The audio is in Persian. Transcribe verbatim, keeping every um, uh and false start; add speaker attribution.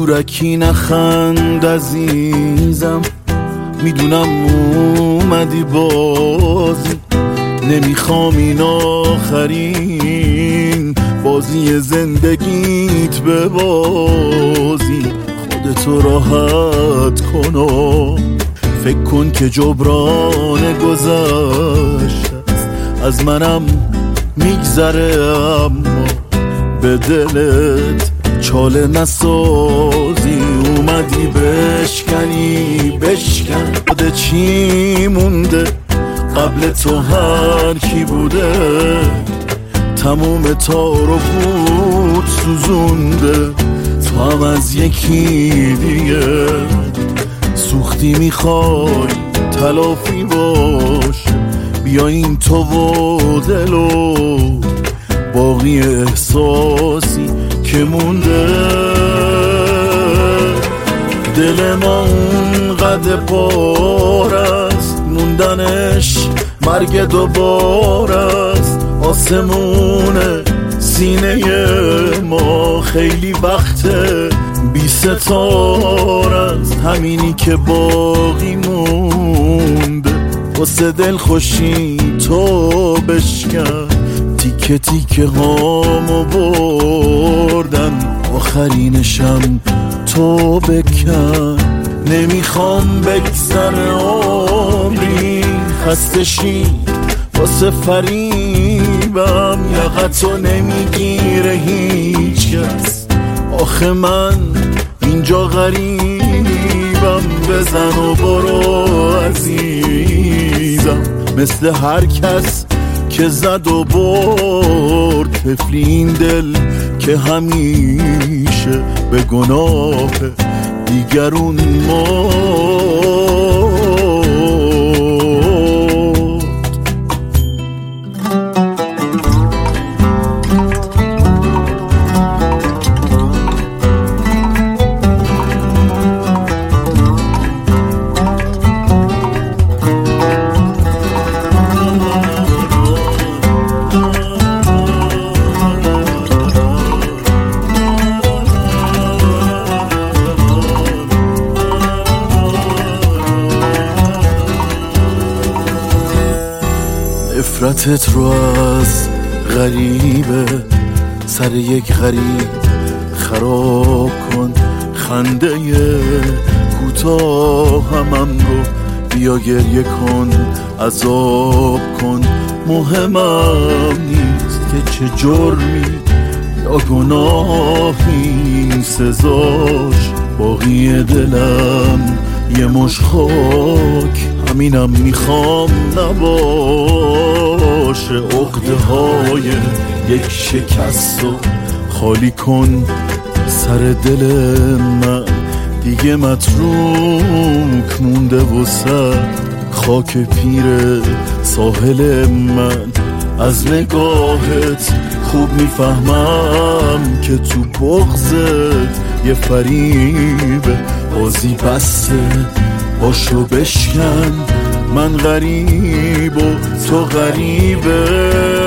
Speaker 1: زورکی نخند عزیزم، میدونم اومدی بازی، نمیخوام این آخرین بازی زندگیت به بازی. خودتو راحت کن و فکر کن که جبران گذشته از منم میگذره، اما به دلت چاله نسازی. اومدی بشکنی بشکن، خود چی مونده قبل تو هر کی بوده، تموم تار و پود سوزونده. تو هم از یکی دیگه سوختی، میخوای تلافی باش، بیاین تو و دل و باقی احساسی که مونده. دل ما اونقدر بار است، موندنش مرگ دوبار است. آسمون سینه ما خیلی وقته بی ستار است، همینی که باقی مونده. واسه دل خوشی تو بشکن، تیکه تیکه هامو بردن، آخرینشم تو بکن. نمیخوام بگذره عمری خسته شی واسه فریبم، یقتو نمیگیره هیچ کس، آخه من اینجا غریبم. بزن و برو عزیزم، مثل هر کس که زد و برد. طفلی این دل که همیشه به گناه دیگرون مرد. نفرتت رو از غریبه سر یک غریب خراب کن، خنده کوتاه همم رو بیا گریه کن، عذاب کن. مهمم نیست که چه جرمی یا گناهی سزاش، باقی دلم یه مش خاک، همینم میخوام نباشه. عقده های یک شکست و خالی کن سر دل من، دیگه متروک مونده وسط خاک پیر ساحل من. از نگاهت خوب میفهمم که تو بغضت یه فریبه، بازی بسته باشو بشکن. من غریب و تو غریبه،